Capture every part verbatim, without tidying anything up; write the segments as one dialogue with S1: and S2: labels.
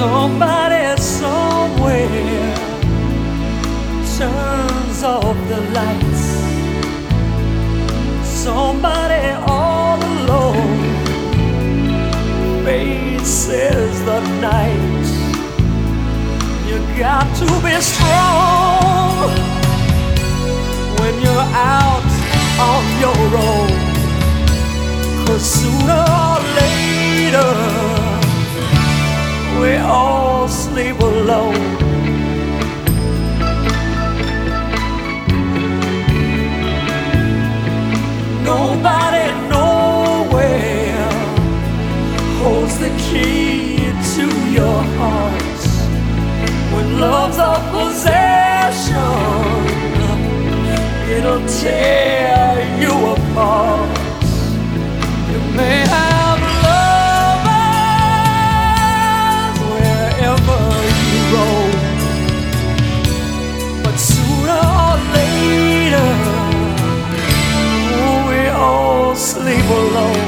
S1: Somebody somewhere turns off the lights. Somebody all alone faces the night. You got to be strong when you're out on your own, 'cause sooner or later we all sleep alone. Nobody nowhere holds the key to your heart. When love's a possession, it'll tear you apart. You may have lovers wherever you roam, but sooner or later we all sleep alone.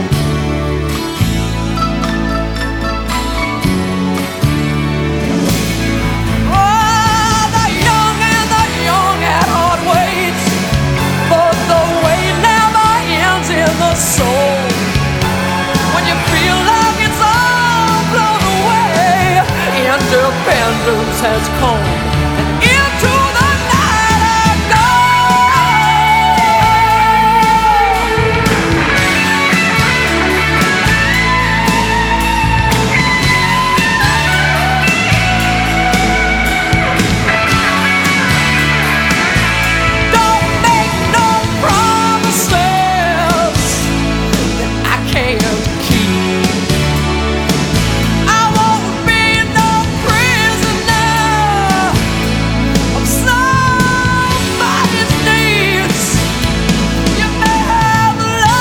S1: Soul, when you feel like it's all blown away, independence has come, and into the night I go. Don't make no promises I can't keep. I won't be no prisoner of somebody's needs. You may have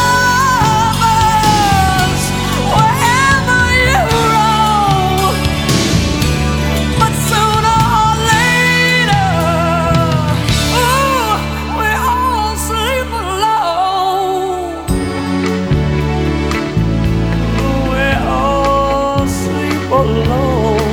S1: lovers wherever you roam, but sooner or later, ooh, we all sleep alone. We all sleep alone.